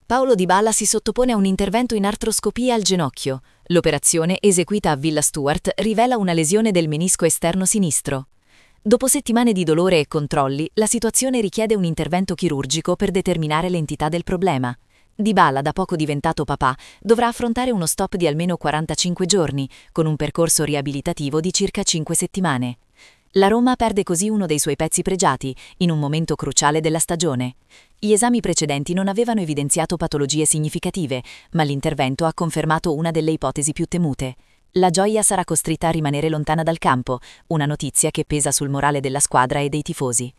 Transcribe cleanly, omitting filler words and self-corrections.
Paulo Dybala si sottopone a un intervento in artroscopia al ginocchio. L'operazione, eseguita a Villa Stuart, rivela una lesione del menisco esterno sinistro. Dopo settimane di dolore e controlli, la situazione richiede un intervento chirurgico per determinare l'entità del problema. Dybala, da poco diventato papà, dovrà affrontare uno stop di almeno 45 giorni, con un percorso riabilitativo di circa 5 settimane. La Roma perde così uno dei suoi pezzi pregiati, in un momento cruciale della stagione. Gli esami precedenti non avevano evidenziato patologie significative, ma l'intervento ha confermato una delle ipotesi più temute. La Gioia sarà costretta a rimanere lontana dal campo, una notizia che pesa sul morale della squadra e dei tifosi.